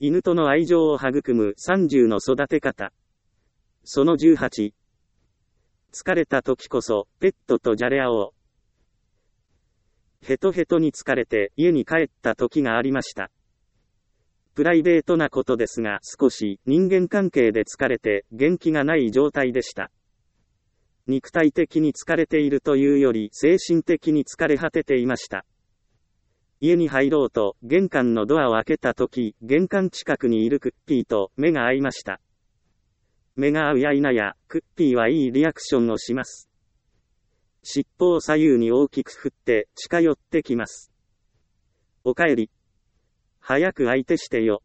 犬との愛情を育む30の育て方。その18。疲れた時こそ、ペットとじゃれ合おう。ヘトヘトに疲れて家に帰った時がありました。プライベートなことですが、少し人間関係で疲れて元気がない状態でした。肉体的に疲れているというより精神的に疲れ果てていました。家に入ろうと玄関のドアを開けたとき、玄関近くにいるクッピーと目が合いました。目が合うや否や、クッピーはいいリアクションをします。尻尾を左右に大きく振って近寄ってきます。おかえり。早く相手してよ。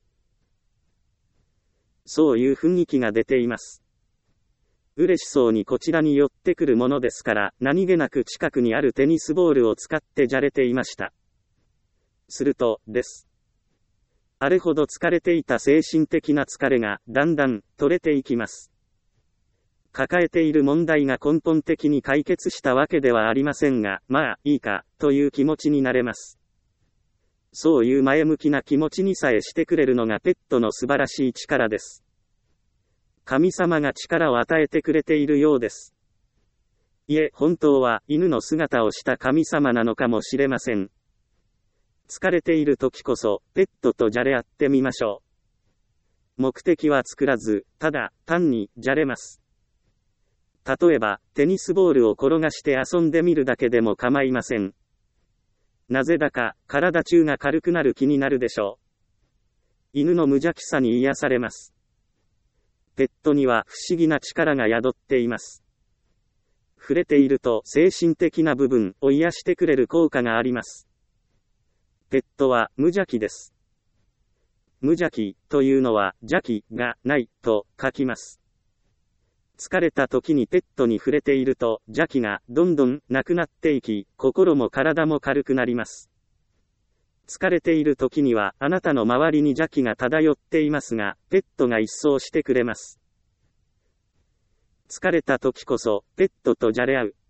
そういう雰囲気が出ています。嬉しそうにこちらに寄ってくるものですから、何気なく近くにあるテニスボールを使ってじゃれていました。すると、です。あれほど疲れていた精神的な疲れが、だんだん、取れていきます。抱えている問題が根本的に解決したわけではありませんが、まあ、いいか、という気持ちになれます。そういう前向きな気持ちにさえしてくれるのがペットの素晴らしい力です。神様が力を与えてくれているようです。いえ、本当は、犬の姿をした神様なのかもしれません。疲れている時こそ、ペットとじゃれ合ってみましょう。目的は作らず、ただ、単に、じゃれます。例えば、テニスボールを転がして遊んでみるだけでも構いません。なぜだか、体中が軽くなる気になるでしょう。犬の無邪気さに癒されます。ペットには不思議な力が宿っています。触れていると精神的な部分を癒してくれる効果があります。ペットは無邪気です。無邪気というのは邪気がないと書きます。疲れた時にペットに触れていると邪気がどんどんなくなっていき、心も体も軽くなります。疲れている時にはあなたの周りに邪気が漂っていますが、ペットが一掃してくれます。疲れた時こそペットとじゃれ合う。